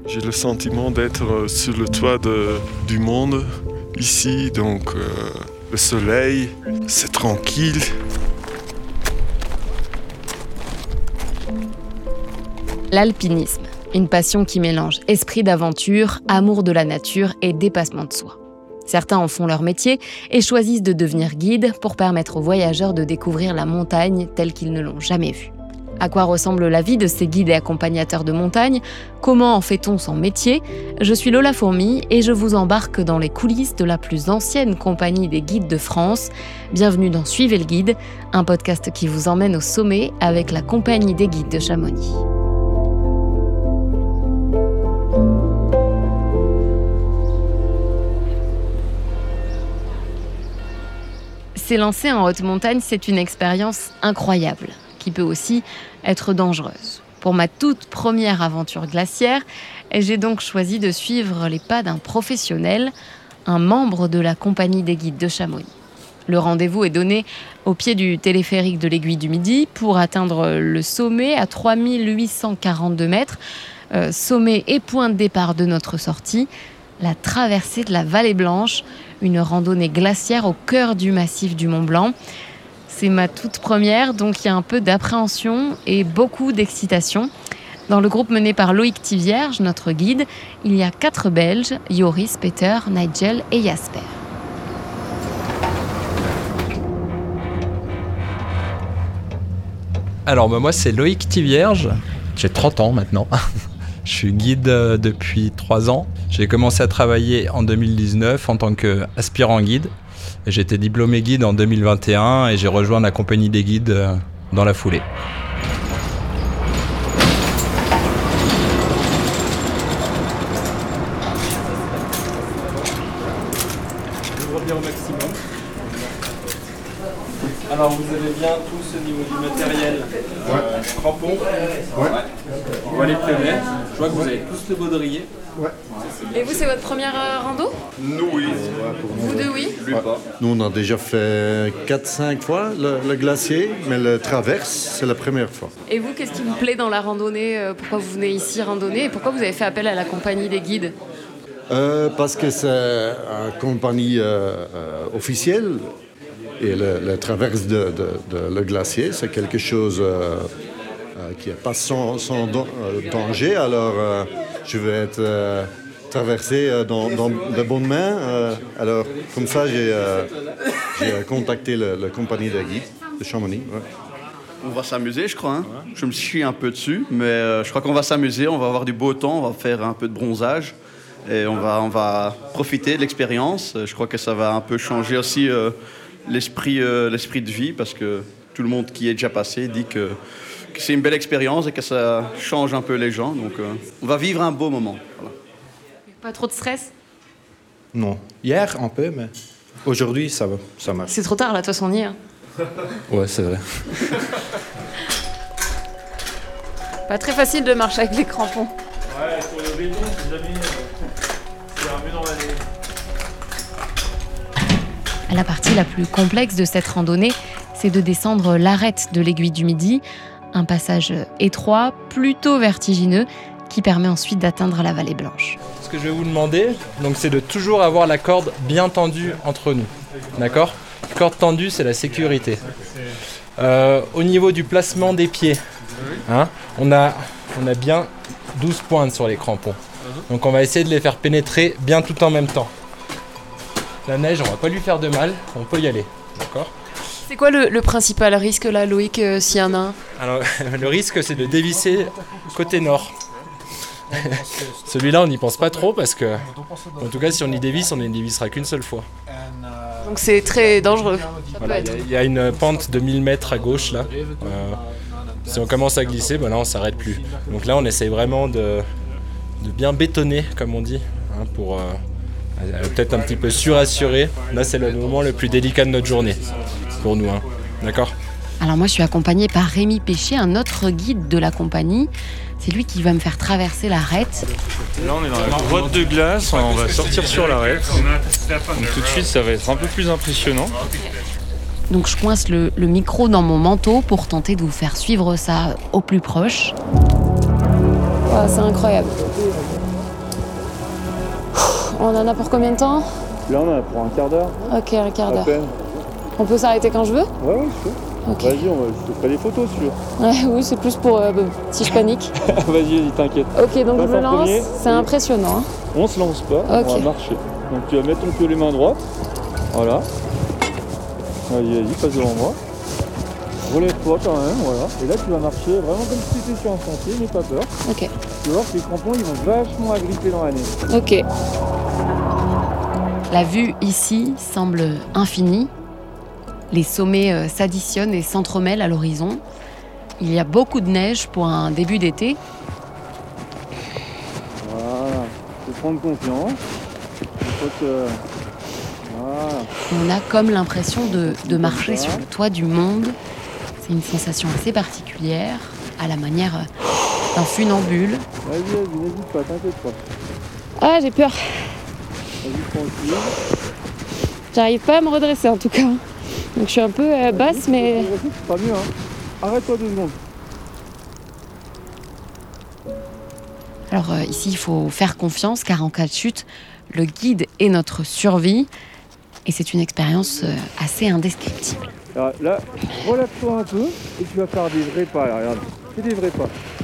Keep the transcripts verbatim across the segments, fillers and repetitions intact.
J'ai le sentiment d'être sur le toit de, du monde ici, donc euh, le soleil, c'est tranquille. L'alpinisme, une passion qui mélange esprit d'aventure, amour de la nature et dépassement de soi. Certains en font leur métier et choisissent de devenir guides pour permettre aux voyageurs de découvrir la montagne telle qu'ils ne l'ont jamais vue. À quoi ressemble la vie de ces guides et accompagnateurs de montagne ? Comment en fait-on son métier ? Je suis Lola Fourmi et je vous embarque dans les coulisses de la plus ancienne compagnie des guides de France. Bienvenue dans Suivez le guide, un podcast qui vous emmène au sommet avec la compagnie des guides de Chamonix. S'élancer en haute montagne, c'est une expérience incroyable, qui peut aussi être dangereuse. Pour ma toute première aventure glaciaire, j'ai donc choisi de suivre les pas d'un professionnel, un membre de la compagnie des guides de Chamonix. Le rendez-vous est donné au pied du téléphérique de l'Aiguille du Midi pour atteindre le sommet à trois mille huit cent quarante-deux mètres, euh, sommet et point de départ de notre sortie, la traversée de la Vallée Blanche, une randonnée glaciaire au cœur du massif du Mont Blanc. C'est ma toute première, donc il y a un peu d'appréhension et beaucoup d'excitation. Dans le groupe mené par Loïc Thivierge, notre guide, il y a quatre Belges, Joris, Peter, Nigel et Jasper. Alors bah, moi c'est Loïc Thivierge, j'ai trente ans maintenant. Je suis guide depuis trois ans. J'ai commencé à travailler en deux mille dix-neuf en tant qu'aspirant guide. J'ai été diplômé guide en deux mille vingt et un et j'ai rejoint la compagnie des guides dans la foulée. J'ouvre bien au maximum. Alors vous avez bien tous au niveau du matériel, euh, ouais. Crampons, ouais. Ouais. Voilet plein. Je vois que vous avez tous le baudrier. Ouais. Et vous, c'est votre première euh, rando ? Nous, oui. Vous deux, oui ? Lui, ouais. pas. Nous, on a déjà fait quatre cinq fois le, le glacier, mais le traverse, c'est la première fois. Et vous, qu'est-ce qui vous plaît dans la randonnée ? Pourquoi vous venez ici randonner ? Et pourquoi vous avez fait appel à la compagnie des guides ? euh, Parce que c'est une compagnie euh, euh, officielle. Et le, le traverse de, de, de le glacier, c'est quelque chose euh, euh, qui n'est pas sans, sans don, euh, danger. Alors, euh, je vais être euh, traversé euh, dans, dans de bonnes mains. Euh, alors, comme ça, j'ai, euh, j'ai contacté la compagnie de guide de Chamonix. Ouais. On va s'amuser, je crois. Hein. Je me suis un peu dessus, mais euh, je crois qu'on va s'amuser. On va avoir du beau temps, on va faire un peu de bronzage. Et on va, on va profiter de l'expérience. Je crois que ça va un peu changer aussi... Euh, L'esprit, euh, l'esprit de vie, parce que tout le monde qui est déjà passé dit que, que c'est une belle expérience et que ça change un peu les gens. Donc, euh, on va vivre un beau moment. Voilà. Pas trop de stress ? Non. Hier, un peu, mais aujourd'hui, ça va, ça marche. C'est trop tard, là, de toute façon, on y est. Hein. Ouais, c'est vrai. Pas très facile de marcher avec les crampons. Ouais, pour le béton, c'est jamais... C'est un peu dans l'année. La partie la plus complexe de cette randonnée, c'est de descendre l'arête de l'Aiguille du Midi, un passage étroit, plutôt vertigineux, qui permet ensuite d'atteindre la Vallée Blanche. Ce que je vais vous demander, donc, c'est de toujours avoir la corde bien tendue entre nous. D'accord ? Corde tendue, c'est la sécurité. Euh, au niveau du placement des pieds, hein, on a, on a bien douze pointes sur les crampons. Donc on va essayer de les faire pénétrer bien tout en même temps. La neige, on va pas lui faire de mal, on peut y aller, d'accord ? C'est quoi le, le principal risque là, Loïc, euh, s'il y en a un ? Alors, le risque, c'est de dévisser côté nord. Celui-là, on n'y pense pas trop parce que, en tout cas, si on y dévisse, on n'y dévissera qu'une seule fois. Donc c'est très dangereux. Voilà, il y, y a une pente de mille mètres à gauche là. Euh, si on commence à glisser, ben là, on s'arrête plus. Donc là, on essaye vraiment de, de bien bétonner, comme on dit, hein, pour euh, peut-être un petit peu surassurer. Là, c'est le moment le plus délicat de notre journée pour nous, hein. D'accord ? Alors moi, je suis accompagnée par Rémi Péché, un autre guide de la compagnie. C'est lui qui va me faire traverser l'arête. Là, on est dans la grotte de glace, on va sortir sur l'arête. Donc tout de suite, ça va être un peu plus impressionnant. Donc je coince le, le micro dans mon manteau pour tenter de vous faire suivre ça au plus proche. Oh, c'est incroyable. On en a pour combien de temps? Là, on en a pour un quart d'heure. Ok, un quart À d'heure. peine. On peut s'arrêter quand je veux? Ouais, ouais, je peux. Ok. Vas-y, on va, je te ferai des photos si tu veux. Ouais, oui, c'est plus pour euh, bah, si je panique. Vas-y, vas-y, t'inquiète. Ok, donc Passe je me en lance. premier. C'est impressionnant. Hein. On se lance pas, Ok. on va marcher. Donc tu vas mettre ton pied les mains droites. Voilà. Vas-y, vas-y, passe devant moi. Relève-toi quand même, voilà. Et là, tu vas marcher vraiment comme si tu étais sur un sentier, n'aie pas peur. Ok. Tu vas voir que les crampons, ils vont vachement agripper dans la neige. Ok. La vue ici semble infinie. Les sommets euh, s'additionnent et s'entremêlent à l'horizon. Il y a beaucoup de neige pour un début d'été. Voilà. Tu peux prendre confiance. Il faut que... Voilà. On a comme l'impression de, de marcher sur le toit du monde. C'est une sensation assez particulière, à la manière euh, d'un funambule. Vas-y, vas-y, n'hésite pas, t'inquiète pas. Ah, j'ai peur. Vas-y, tranquille. J'arrive pas à me redresser en tout cas. Donc je suis un peu euh, basse, mais... C'est pas mieux, hein. Arrête-toi deux secondes. Alors euh, ici, il faut faire confiance, car en cas de chute, le guide est notre survie. Et c'est une expérience euh, assez indescriptible. Alors, là, relève-toi un peu et tu vas faire des vrais pas, là, regarde. Fais des vrais pas.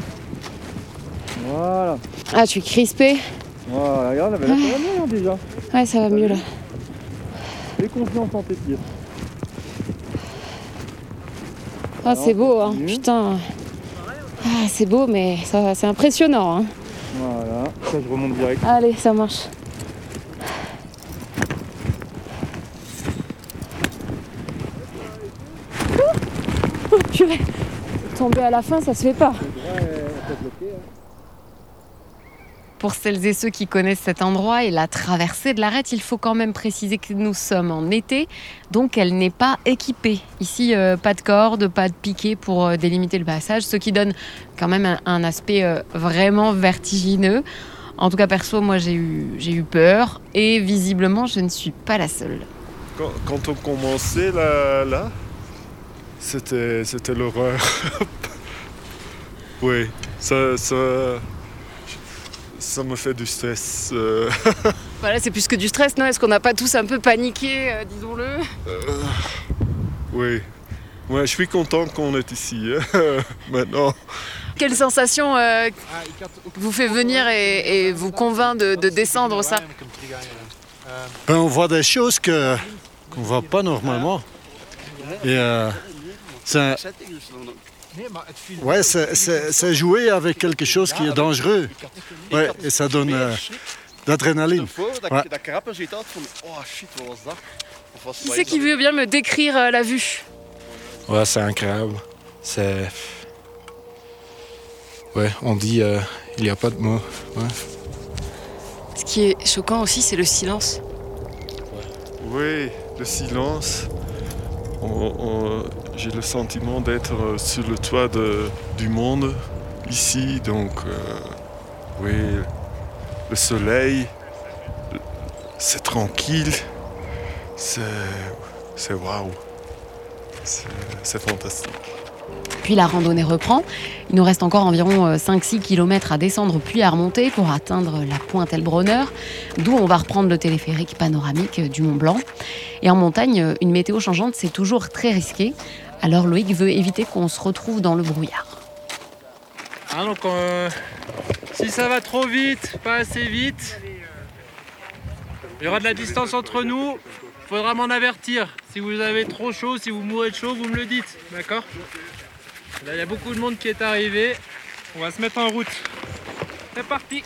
Voilà. Ah, je suis crispée. Voilà, regarde, là, bah, là, ça va mieux hein, déjà. Ouais, ça va mieux là. Fais confiance en tes pieds. Ah, c'est beau, hein. continue. Putain. Ah, c'est beau, mais ça, c'est impressionnant. Hein. Voilà, ça je remonte direct. Allez, ça marche. Oh, purée. Tomber à la fin, ça se fait pas. Pour celles et ceux qui connaissent cet endroit et la traversée de l'arête, il faut quand même préciser que nous sommes en été, donc elle n'est pas équipée. Ici, euh, pas de corde, pas de piquet pour euh, délimiter le passage, ce qui donne quand même un, un aspect euh, vraiment vertigineux. En tout cas, perso, moi j'ai eu, j'ai eu peur et visiblement, je ne suis pas la seule. Quand, quand on commençait là, là c'était, c'était l'horreur. Oui, ça, ça, ça me fait du stress. euh. Voilà, c'est plus que du stress, non? Est-ce qu'on n'a pas tous un peu paniqué, euh, disons-le? Euh, oui. Ouais, je suis content qu'on est ici hein, maintenant. Quelle sensation euh, vous fait venir et, et vous convainc de, de descendre ça? Ben, on voit des choses que, qu'on ne voit pas normalement. Et euh, c'est, ouais, c'est, c'est, c'est jouer avec quelque chose qui est dangereux. Ouais, et ça donne euh, d'adrénaline. Ouais. Qui c'est qui veut bien me décrire euh, la vue? Ouais, c'est incroyable. C'est... Ouais, on dit, euh, il n'y a pas de mots. Ouais. Ce qui est choquant aussi, c'est le silence. Oui, le silence. On- on- j'ai le sentiment d'être sur le toit de, du monde ici, donc euh, oui, le soleil, c'est tranquille, c'est, c'est waouh, c'est, c'est fantastique. Puis la randonnée reprend. Il nous reste encore environ cinq six kilomètres à descendre puis à remonter pour atteindre la pointe Elbronner, d'où on va reprendre le téléphérique panoramique du Mont Blanc. Et en montagne, une météo changeante, c'est toujours très risqué. Alors Loïc veut éviter qu'on se retrouve dans le brouillard. Ah, donc, euh, si ça va trop vite, pas assez vite, il y aura de la distance entre nous. Il faudra m'en avertir. Si vous avez trop chaud, si vous mourrez de chaud, vous me le dites. D'accord ? Là, il y a beaucoup de monde qui est arrivé. On va se mettre en route. C'est parti.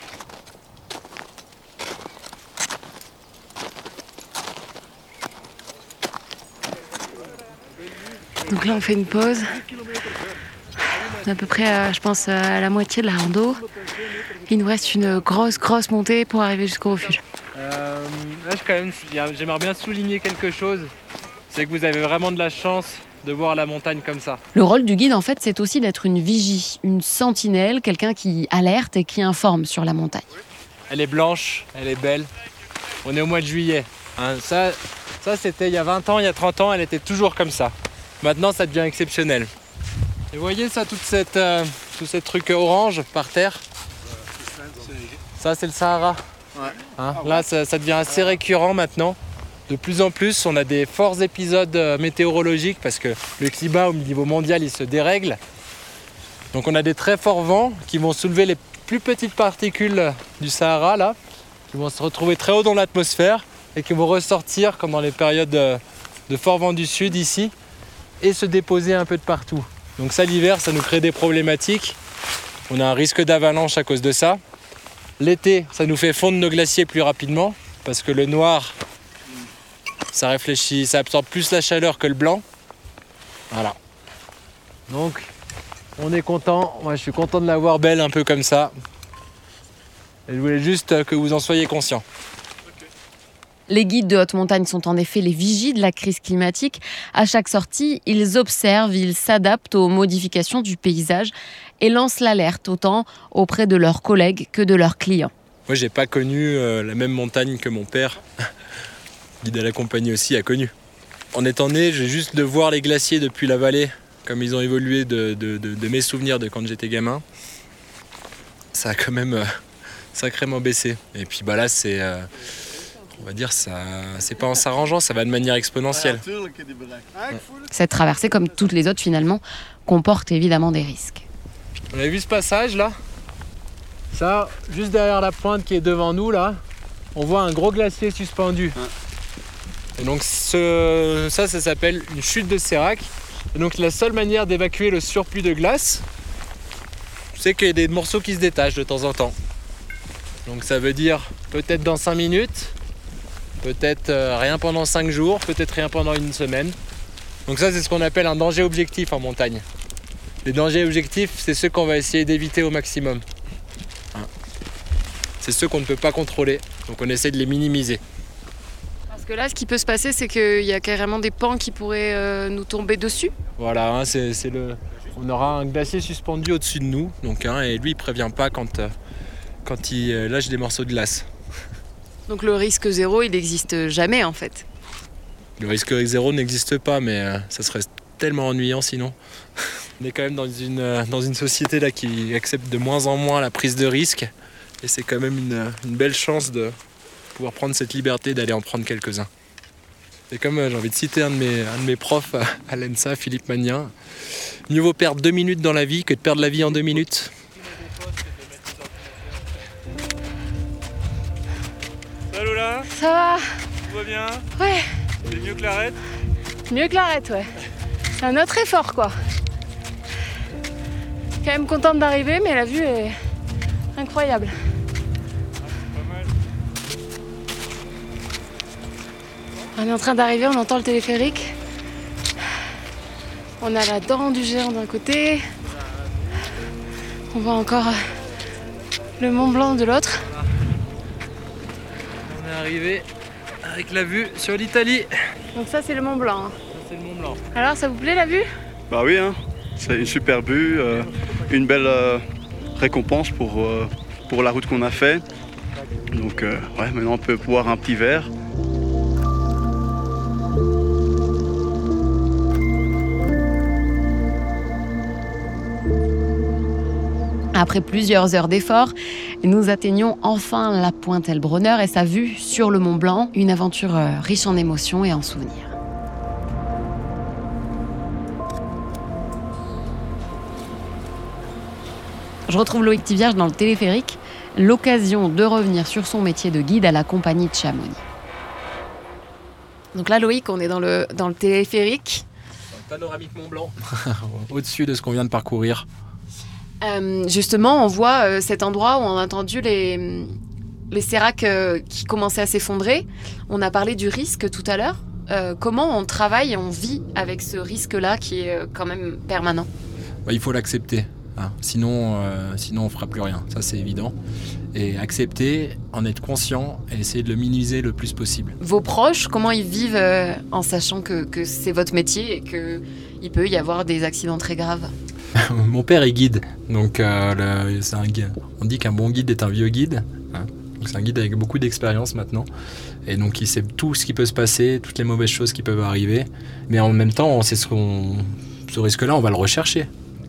Donc là, on fait une pause. On est à peu près, à, je pense, à la moitié de la rando. Il nous reste une grosse, grosse montée pour arriver jusqu'au refuge. Euh, là, je, quand même, j'aimerais bien souligner quelque chose. C'est que vous avez vraiment de la chance de voir la montagne comme ça. Le rôle du guide, en fait, c'est aussi d'être une vigie, une sentinelle, quelqu'un qui alerte et qui informe sur la montagne. Elle est blanche, elle est belle. On est au mois de juillet. Hein, ça, ça c'était il y a vingt ans, il y a trente ans, elle était toujours comme ça. Maintenant, ça devient exceptionnel. Et vous voyez ça, toute cette, euh, tout ces trucs orange par terre? Ça, c'est le Sahara. Ouais. Hein, là, ça, ça devient assez récurrent maintenant. De plus en plus, on a des forts épisodes euh, météorologiques parce que le climat au niveau mondial, il se dérègle. Donc on a des très forts vents qui vont soulever les plus petites particules du Sahara, là, qui vont se retrouver très haut dans l'atmosphère et qui vont ressortir, comme dans les périodes de, de fort vent du sud ici, et se déposer un peu de partout. Donc ça, l'hiver, ça nous crée des problématiques. On a un risque d'avalanche à cause de ça. L'été, ça nous fait fondre nos glaciers plus rapidement parce que le noir, ça réfléchit, ça absorbe plus la chaleur que le blanc. Voilà. Donc, on est content. Moi, je suis content de la voir belle un peu comme ça. Et je voulais juste que vous en soyez conscients. Les guides de haute montagne sont en effet les vigies de la crise climatique. À chaque sortie, ils observent, ils s'adaptent aux modifications du paysage et lancent l'alerte autant auprès de leurs collègues que de leurs clients. Moi, j'ai pas connu euh, la même montagne que mon père. Guide à la compagnie aussi a connu. En étant né, j'ai juste de voir les glaciers depuis la vallée, comme ils ont évolué de, de, de, de mes souvenirs de quand j'étais gamin. Ça a quand même euh, sacrément baissé. Et puis bah là, c'est... Euh, On va dire ça, c'est pas en s'arrangeant, ça va de manière exponentielle. Cette traversée, comme toutes les autres finalement, comporte évidemment des risques. On a vu ce passage là. Ça, juste derrière la pointe qui est devant nous là, on voit un gros glacier suspendu. Et donc ce, ça, ça s'appelle une chute de sérac. Et donc la seule manière d'évacuer le surplus de glace, c'est qu'il y a des morceaux qui se détachent de temps en temps. Donc ça veut dire peut-être dans cinq minutes. Peut-être euh, rien pendant cinq jours, peut-être rien pendant une semaine. Donc ça, c'est ce qu'on appelle un danger objectif en montagne. Les dangers objectifs, c'est ceux qu'on va essayer d'éviter au maximum. Hein. C'est ceux qu'on ne peut pas contrôler, donc on essaie de les minimiser. Parce que là, ce qui peut se passer, c'est qu'il y a carrément des pans qui pourraient euh, nous tomber dessus. Voilà, hein, c'est, c'est le... on aura un glacier suspendu au-dessus de nous, donc, hein, et lui, il ne prévient pas quand, euh, quand il euh, lâche des morceaux de glace. Donc le risque zéro, il n'existe jamais en fait. Le risque zéro n'existe pas, mais euh, ça serait tellement ennuyant sinon. On est quand même dans une, euh, dans une société là, qui accepte de moins en moins la prise de risque. Et c'est quand même une, une belle chance de pouvoir prendre cette liberté d'aller en prendre quelques-uns. Et comme euh, j'ai envie de citer un de mes, un de mes profs à, à l'E N S A, Philippe Magnin, mieux vaut perdre deux minutes dans la vie que de perdre la vie en deux minutes. Salut là, Ça va? tout va bien? Ouais. C'est mieux que l'arrête? Mieux que l'arrête, ouais. C'est un autre effort, quoi. Quand même contente d'arriver, mais la vue est incroyable. Pas mal. On est en train d'arriver, on entend le téléphérique. On a la dent du géant d'un côté. On voit encore le Mont Blanc de l'autre. On est arrivé avec la vue sur l'Italie. Donc ça, c'est le Mont Blanc. hein. Ça, c'est le Mont Blanc. Alors, ça vous plaît la vue? Bah oui, hein. C'est une super vue, euh, une belle euh, récompense pour, euh, pour la route qu'on a fait. Donc euh, ouais, maintenant on peut boire un petit verre. Après plusieurs heures d'efforts, nous atteignons enfin la pointe Elbronner et sa vue sur le Mont Blanc, une aventure riche en émotions et en souvenirs. Je retrouve Loïc Tivierge dans le téléphérique, l'occasion de revenir sur son métier de guide à la compagnie de Chamonix. Donc là, Loïc, on est dans le, dans le téléphérique. Panoramique Mont Blanc, au-dessus de ce qu'on vient de parcourir. Euh, justement, on voit euh, cet endroit où on a entendu les, les séracs euh, qui commençaient à s'effondrer. On a parlé du risque tout à l'heure. Euh, comment on travaille et on vit avec ce risque-là qui est euh, quand même permanent? Bah, il faut l'accepter. Hein. Sinon, euh, sinon on ne fera plus rien. Ça, c'est évident. Et accepter, en être conscient et essayer de le minimiser le plus possible. Vos proches, comment ils vivent euh, en sachant que, que c'est votre métier et qu'il peut y avoir des accidents très graves? Mon père est guide, donc euh, le, c'est un guide. On dit qu'un bon guide est un vieux guide. Hein. Donc c'est un guide avec beaucoup d'expérience maintenant. Et donc il sait tout ce qui peut se passer, toutes les mauvaises choses qui peuvent arriver. Mais en même temps, on sait ce, qu'on, ce risque-là, on va le rechercher.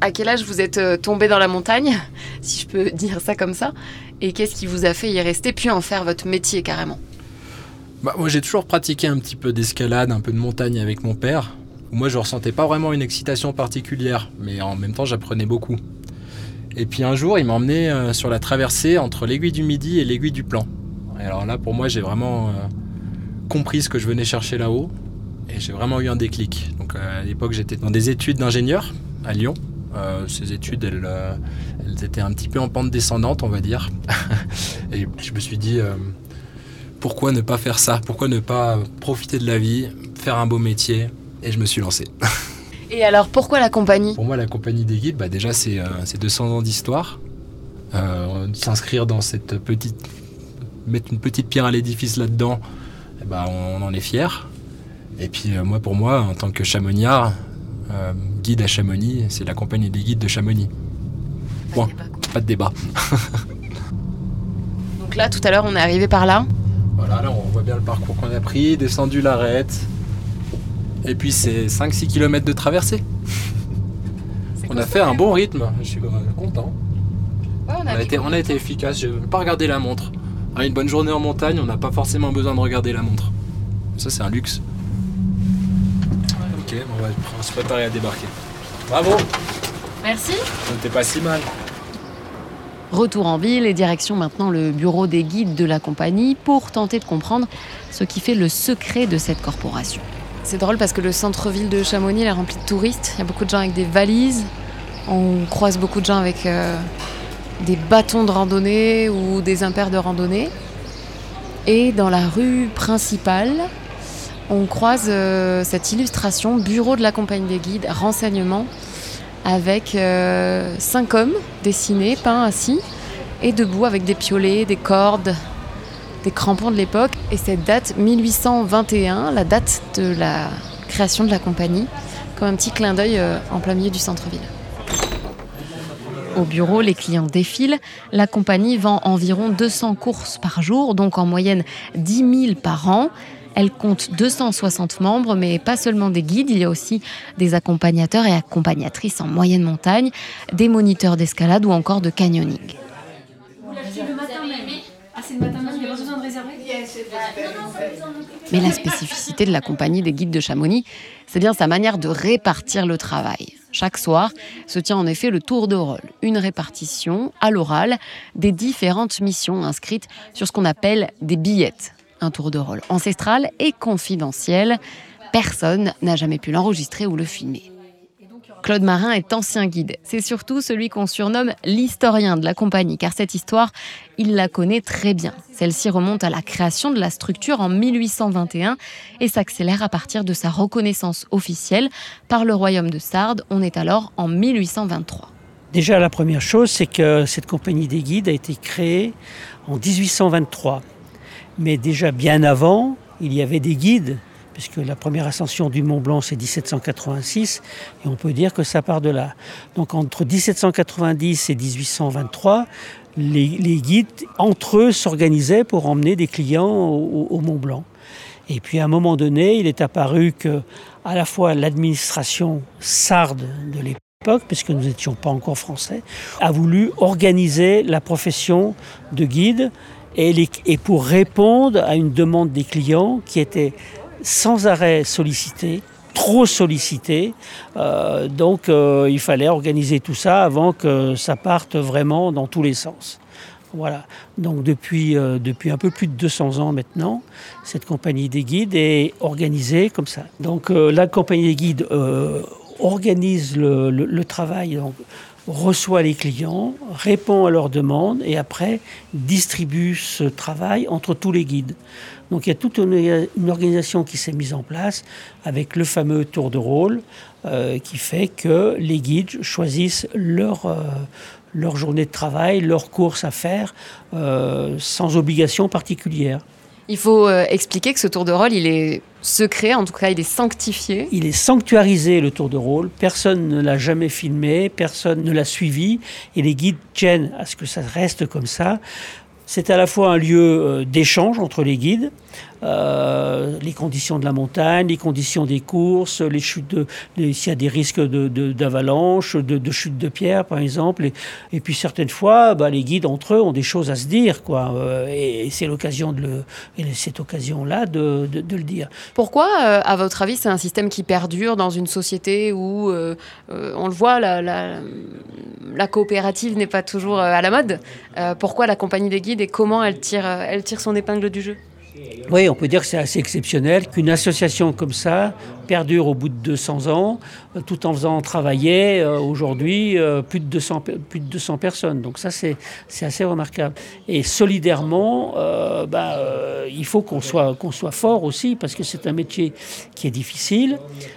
À quel âge vous êtes euh, tombé dans la montagne, si je peux dire ça comme ça, et qu'est-ce qui vous a fait y rester, puis en faire votre métier carrément? Bah, moi, j'ai toujours pratiqué un petit peu d'escalade, un peu de montagne avec mon père. Moi, je ressentais pas vraiment une excitation particulière, mais en même temps, j'apprenais beaucoup. Et puis un jour, il m'a emmené euh, sur la traversée entre l'aiguille du Midi et l'aiguille du Plan. Et alors là, pour moi, j'ai vraiment euh, compris ce que je venais chercher là-haut. Et j'ai vraiment eu un déclic. Donc euh, à l'époque, j'étais dans des études d'ingénieur à Lyon. Euh, ces études, elles, euh, elles étaient un petit peu en pente descendante, on va dire. Et je me suis dit, euh, pourquoi ne pas faire ça? Pourquoi ne pas profiter de la vie, faire un beau métier? Et je me suis lancé. Et alors, pourquoi la compagnie? Pour moi, la compagnie des guides, bah déjà, c'est, euh, c'est deux cents ans d'histoire. Euh, s'inscrire dans cette petite... Mettre une petite pierre à l'édifice là-dedans, eh bah, on, on en est fiers. Et puis, euh, moi, pour moi, en tant que chamoniard, euh, guide à Chamonix, c'est la compagnie des guides de Chamonix. Point. Pas de débat. Donc là, tout à l'heure, on est arrivé par là. Voilà, là, on voit bien le parcours qu'on a pris, descendu l'arête. Et puis, c'est cinq six kilomètres de traversée. On a fait un bon rythme, je suis content. Ouais, on, a On a, été, on a été efficace, je n'ai pas regardé la montre. À une bonne journée en montagne, on n'a pas forcément besoin de regarder la montre. Ça, c'est un luxe. Ok, on va se préparer à débarquer. Bravo! Merci. Ça n'était pas si mal. Retour en ville et direction maintenant le bureau des guides de la compagnie pour tenter de comprendre ce qui fait le secret de cette corporation. C'est drôle parce que le centre-ville de Chamonix est rempli de touristes. Il y a beaucoup de gens avec des valises. On croise beaucoup de gens avec euh, des bâtons de randonnée ou des impairs de randonnée. Et dans la rue principale, on croise euh, cette illustration, bureau de la compagnie des guides, renseignements, avec euh, cinq hommes dessinés, peints, assis, et debout avec des piolets, des cordes, des crampons de l'époque. Et cette date, mille huit cent vingt et un, la date de la création de la compagnie, comme un petit clin d'œil euh, en plein milieu du centre-ville. Au bureau, les clients défilent. La compagnie vend environ deux cents courses par jour, donc en moyenne dix mille par an. Elle compte deux cent soixante membres, mais pas seulement des guides, il y a aussi des accompagnateurs et accompagnatrices en moyenne montagne, des moniteurs d'escalade ou encore de canyoning. Mais la spécificité de la compagnie des guides de Chamonix, c'est bien sa manière de répartir le travail. Chaque soir se tient en effet le tour de rôle, une répartition à l'oral des différentes missions inscrites sur ce qu'on appelle des billettes. Un tour de rôle ancestral et confidentiel. Personne n'a jamais pu l'enregistrer ou le filmer. Claude Marin est ancien guide. C'est surtout celui qu'on surnomme l'historien de la compagnie, car cette histoire, il la connaît très bien. Celle-ci remonte à la création de la structure en mille huit cent vingt et un et s'accélère à partir de sa reconnaissance officielle par le royaume de Sardes. On est alors en mille huit cent vingt-trois. Déjà, la première chose, c'est que cette compagnie des guides a été créée en dix-huit cent vingt-trois. Mais déjà bien avant, il y avait des guides, puisque la première ascension du Mont Blanc, c'est dix-sept cent quatre-vingt-six, et on peut dire que ça part de là. Donc entre dix-sept cent quatre-vingt-dix et dix-huit cent vingt-trois, les, les guides, entre eux, s'organisaient pour emmener des clients au, au Mont Blanc. Et puis à un moment donné, il est apparu que à la fois l'administration sarde de l'époque, puisque nous n'étions pas encore français, a voulu organiser la profession de guide. Et, les, et pour répondre à une demande des clients qui était sans arrêt sollicitée, trop sollicitée, euh, donc euh, il fallait organiser tout ça avant que ça parte vraiment dans tous les sens. Voilà. Donc depuis, euh, depuis un peu plus de deux cents ans maintenant, cette compagnie des guides est organisée comme ça. Donc euh, la compagnie des guides euh, organise le, le, le travail. Donc, reçoit les clients, répond à leurs demandes et après distribue ce travail entre tous les guides. Donc il y a toute une, une organisation qui s'est mise en place avec le fameux tour de rôle euh, qui fait que les guides choisissent leur, euh, leur journée de travail, leurs courses à faire euh, sans obligation particulière. Il faut euh, expliquer que ce tour de rôle, il est secret, en tout cas il est sanctifié. Il est sanctuarisé, le tour de rôle. Personne ne l'a jamais filmé, personne ne l'a suivi. Et les guides tiennent à ce que ça reste comme ça. C'est à la fois un lieu d'échange entre les guides, euh, les conditions de la montagne, les conditions des courses, les chutes de, les, s'il y a des risques de, de, d'avalanche, de, de chutes de pierres par exemple. Et, et puis certaines fois, bah, les guides entre eux ont des choses à se dire, quoi. Euh, et, et c'est l'occasion de le, et cette occasion-là de, de, de le dire. Pourquoi, euh, à votre avis, c'est un système qui perdure dans une société où, euh, euh, on le voit, la, la, la coopérative n'est pas toujours à la mode. Euh, pourquoi la compagnie des guides et comment elle tire, elle tire son épingle du jeu ? Oui, on peut dire que c'est assez exceptionnel qu'une association comme ça perdure au bout de deux cents ans, euh, tout en faisant travailler euh, aujourd'hui euh, plus de deux cents, plus de deux cents personnes. Donc ça, c'est, c'est assez remarquable. Et solidairement, euh, bah, euh, il faut qu'on soit, qu'on soit fort aussi, parce que c'est un métier qui est difficile,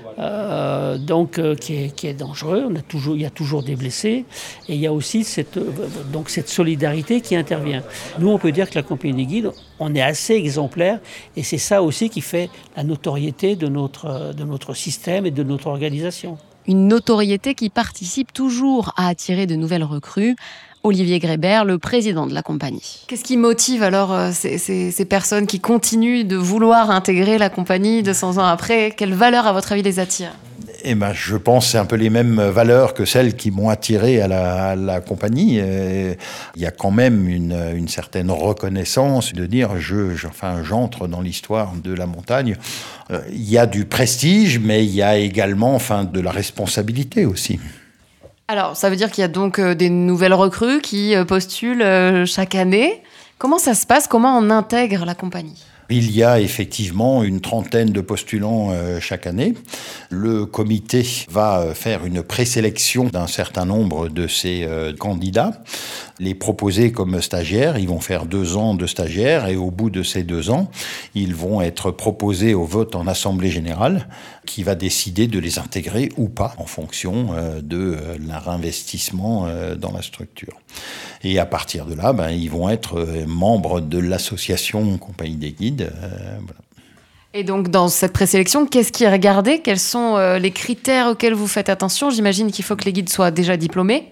euh, donc euh, qui, est, qui est dangereux. On a toujours, il y a toujours des blessés, et il y a aussi cette, euh, donc cette solidarité qui intervient. Nous, on peut dire que la compagnie des guides, on est assez exemplaire, et c'est ça aussi qui fait la notoriété de notre, de notre système et de notre organisation. Une notoriété qui participe toujours à attirer de nouvelles recrues. Olivier Grébert, le président de la compagnie. Qu'est-ce qui motive alors euh, ces, ces, ces personnes qui continuent de vouloir intégrer la compagnie deux cents ans après ? Quelles valeurs, à votre avis, les attirent ? Eh ben, je pense que c'est un peu les mêmes valeurs que celles qui m'ont attiré à la, à la compagnie. Et il y a quand même une, une certaine reconnaissance de dire je, je, enfin, j'entre dans l'histoire de la montagne. Euh, il y a du prestige, mais il y a également enfin, de la responsabilité aussi. Alors, ça veut dire qu'il y a donc euh, des nouvelles recrues qui euh, postulent euh, chaque année. Comment ça se passe ? Comment on intègre la compagnie ? Il y a effectivement une trentaine de postulants euh, chaque année. Le comité va faire une présélection d'un certain nombre de ces euh, candidats, les proposer comme stagiaires. Ils vont faire deux ans de stagiaires et au bout de ces deux ans, ils vont être proposés au vote en assemblée générale qui va décider de les intégrer ou pas en fonction euh, de euh, leur investissement euh, dans la structure. Et à partir de là, ben, ils vont être euh, membres de l'association Compagnie des Guides. Euh, voilà. Et donc, dans cette présélection, qu'est-ce qui est regardé ? Quels sont euh, les critères auxquels vous faites attention ? J'imagine qu'il faut que les guides soient déjà diplômés.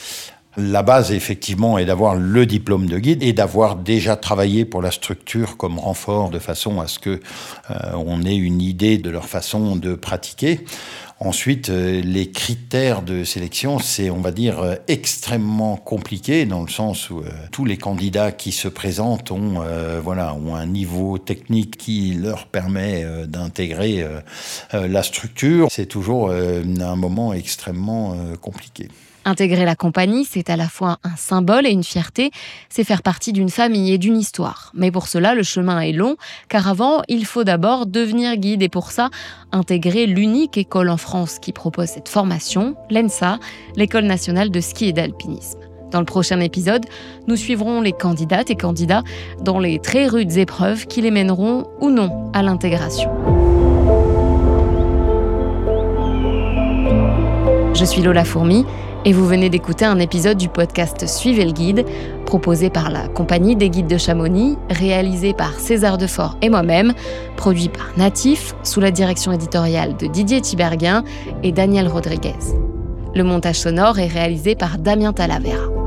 La base, effectivement, est d'avoir le diplôme de guide et d'avoir déjà travaillé pour la structure comme renfort de façon à ce que euh, on ait une idée de leur façon de pratiquer. Ensuite, euh, les critères de sélection, c'est, on va dire, euh, extrêmement compliqué dans le sens où euh, tous les candidats qui se présentent ont, euh, voilà, ont un niveau technique qui leur permet euh, d'intégrer euh, euh, la structure. C'est toujours euh, un moment extrêmement euh, compliqué. Intégrer la compagnie, c'est à la fois un symbole et une fierté, c'est faire partie d'une famille et d'une histoire. Mais pour cela, le chemin est long, car avant, il faut d'abord devenir guide et pour ça, intégrer l'unique école en France qui propose cette formation, l'ENSA, l'École nationale de ski et d'alpinisme. Dans le prochain épisode, nous suivrons les candidates et candidats dans les très rudes épreuves qui les mèneront ou non à l'intégration. Je suis Lola Fourmi et vous venez d'écouter un épisode du podcast Suivez le guide, proposé par la Compagnie des Guides de Chamonix, réalisé par César Defort et moi-même, produit par Natif, sous la direction éditoriale de Didier Tiberghien et Daniel Rodriguez. Le montage sonore est réalisé par Damien Talavera.